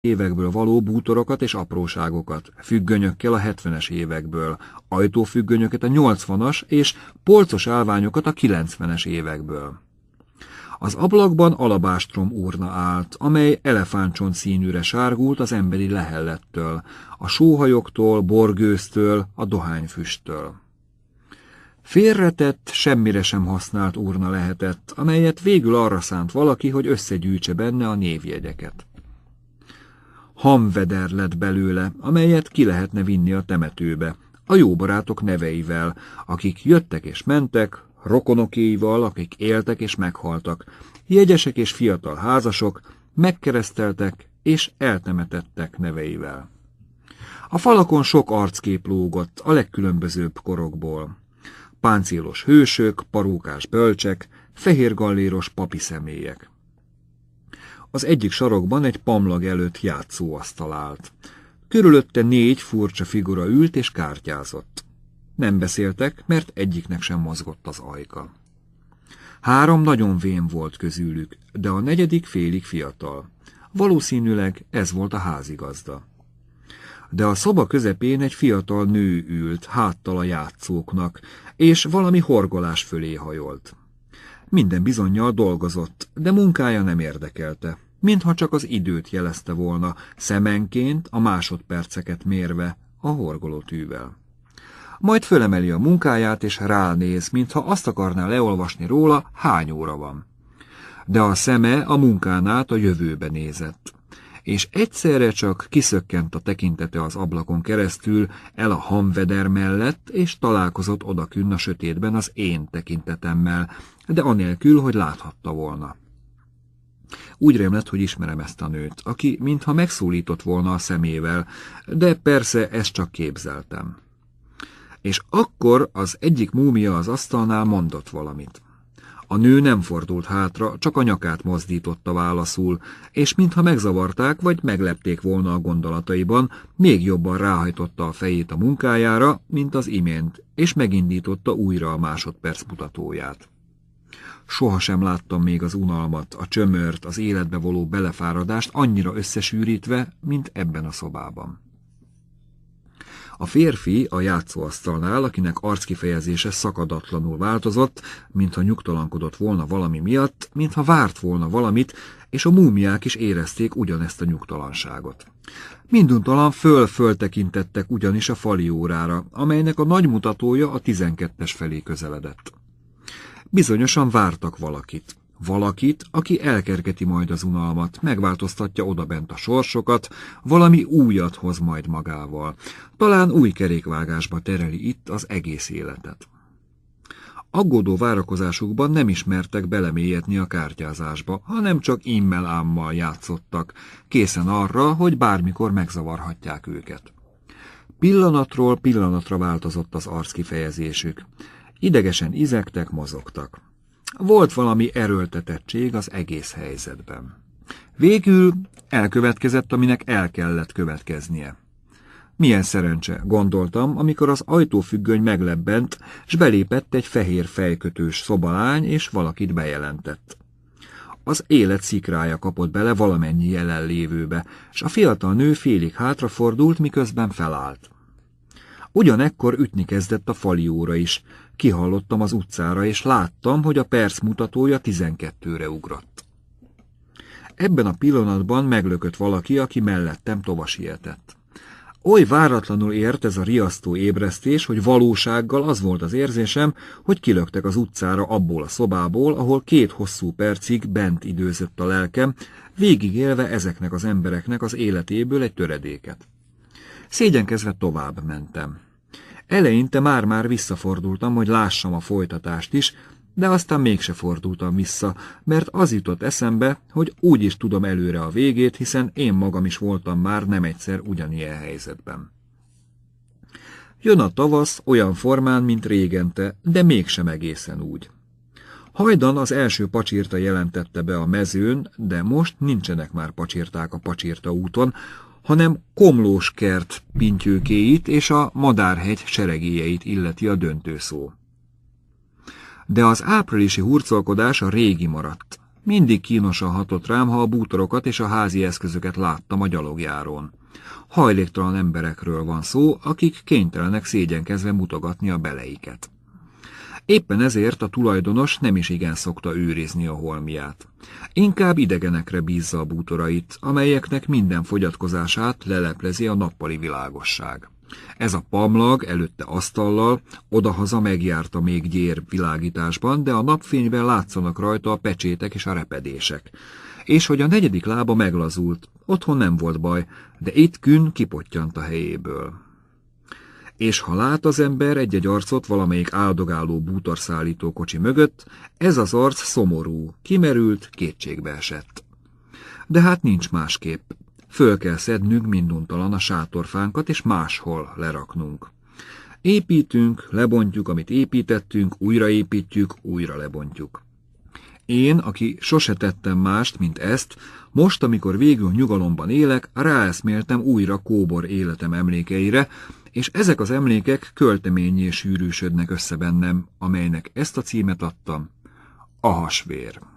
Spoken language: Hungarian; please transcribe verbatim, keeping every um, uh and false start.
évekből való bútorokat és apróságokat, függönyökkel a hetvenes évekből, ajtófüggönyöket a nyolcvanas és polcos állványokat a kilencvenes évekből. Az ablakban alabástrom urna állt, amely elefántcsont színűre sárgult az emberi lehellettől, a sóhajoktól, borgőztől, a dohányfüsttől. Félretett, semmire sem használt urna lehetett, amelyet végül arra szánt valaki, hogy összegyűjtse benne a névjegyeket. Hamveder lett belőle, amelyet ki lehetne vinni a temetőbe, a jó barátok neveivel, akik jöttek és mentek, rokonokéival, akik éltek és meghaltak, jegyesek és fiatal házasok, megkereszteltek és eltemetettek neveivel. A falakon sok arckép lógott a legkülönbözőbb korokból. Páncélos hősök, parókás bölcsek, fehérgalléros papi személyek. Az egyik sarokban egy pamlag előtt játszóasztal állt. Körülötte négy furcsa figura ült és kártyázott. Nem beszéltek, mert egyiknek sem mozgott az ajka. Három nagyon vén volt közülük, de a negyedik félig fiatal. Valószínűleg ez volt a házigazda. De a szoba közepén egy fiatal nő ült, háttal a játszóknak, és valami horgolás fölé hajolt. Minden bizonnyal dolgozott, de munkája nem érdekelte, mintha csak az időt jelezte volna, szemenként a másodperceket mérve a horgolótűvel. Majd fölemeli a munkáját, és ránéz, mintha azt akarná leolvasni róla, hány óra van. De a szeme a munkán át a jövőbe nézett, és egyszerre csak kiszökkent a tekintete az ablakon keresztül el a hamveder mellett, és találkozott odakünn a sötétben az én tekintetemmel, de anélkül, hogy láthatta volna. Úgy rémlett, hogy ismerem ezt a nőt, aki mintha megszólított volna a szemével, de persze ezt csak képzeltem. És akkor az egyik múmia az asztalnál mondott valamit. A nő nem fordult hátra, csak a nyakát mozdította válaszul, és mintha megzavarták vagy meglepték volna a gondolataiban, még jobban ráhajtotta a fejét a munkájára, mint az imént, és megindította újra a másodperc mutatóját. Sohasem láttam még az unalmat, a csömört, az életbe való belefáradást annyira összesűrítve, mint ebben a szobában. A férfi a játszóasztalnál, akinek arckifejezése szakadatlanul változott, mintha nyugtalankodott volna valami miatt, mintha várt volna valamit, és a múmiák is érezték ugyanezt a nyugtalanságot. Minduntalan föl-föl tekintettek ugyanis a fali órára, amelynek a nagy mutatója a tizenkettes felé közeledett. Bizonyosan vártak valakit. Valakit, aki elkergeti majd az unalmat, megváltoztatja odabent a sorsokat, valami újat hoz majd magával. Talán új kerékvágásba tereli itt az egész életet. Aggódó várakozásukban nem ismertek belemélyedni a kártyázásba, hanem csak immel-ámmal játszottak, készen arra, hogy bármikor megzavarhatják őket. Pillanatról pillanatra változott az arckifejezésük. Idegesen izegtek, mozogtak. Volt valami erőltetettség az egész helyzetben. Végül elkövetkezett, aminek el kellett következnie. Milyen szerencse, gondoltam, amikor az ajtófüggöny meglebbent, s belépett egy fehér fejkötős szobalány, és valakit bejelentett. Az élet szikrája kapott bele valamennyi jelenlévőbe, s a fiatal nő félig hátrafordult, miközben felállt. Ugyanekkor ütni kezdett a fali óra is. Kihallottam az utcára, és láttam, hogy a perc mutatója tizenkettőre ugrott. Ebben a pillanatban meglökött valaki, aki mellettem tovasietett. Oly váratlanul ért ez a riasztó ébresztés, hogy valósággal az volt az érzésem, hogy kilöktek az utcára abból a szobából, ahol két hosszú percig bent időzött a lelkem, végigélve ezeknek az embereknek az életéből egy töredéket. Szégyenkezve tovább mentem. Eleinte már-már visszafordultam, hogy lássam a folytatást is, de aztán mégse fordultam vissza, mert az jutott eszembe, hogy úgy is tudom előre a végét, hiszen én magam is voltam már nem egyszer ugyanilyen helyzetben. Jön a tavasz olyan formán, mint régente, de mégsem egészen úgy. Hajdan az első pacsirta jelentette be a mezőn, de most nincsenek már pacsirták a Pacsirta úton, hanem Komlós kert pintyőkéit és a Madárhegy seregélyeit illeti a döntőszó. De az áprilisi hurcolkodás a régi maradt. Mindig kínosan hatott rám, ha a bútorokat és a házi eszközöket láttam a gyalogjárón. Hajléktalan emberekről van szó, akik kénytelenek szégyenkezve mutogatni a beleiket. Éppen ezért a tulajdonos nem is igen szokta őrizni a holmiát. Inkább idegenekre bízza a bútorait, amelyeknek minden fogyatkozását leleplezi a nappali világosság. Ez a pamlag előtte asztallal, odahaza megjárta még gyér világításban, de a napfényben látszanak rajta a pecsétek és a repedések. És hogy a negyedik lába meglazult, otthon nem volt baj, de itt kün kipottyant a helyéből. És ha lát az ember egy-egy arcot valamelyik áldogáló bútorszállító kocsi mögött, ez az arc szomorú, kimerült, kétségbe esett. De hát nincs másképp. Föl kell szednünk minduntalan a sátorfánkat, és máshol leraknunk. Építünk, lebontjuk, amit építettünk, újraépítjük, újra lebontjuk. Én, aki sose tettem mást, mint ezt, most, amikor végül nyugalomban élek, ráeszméltem újra kóbor életem emlékeire, és ezek az emlékek költeményé sűrűsödnek össze bennem, amelynek ezt a címet adtam: A hasvér.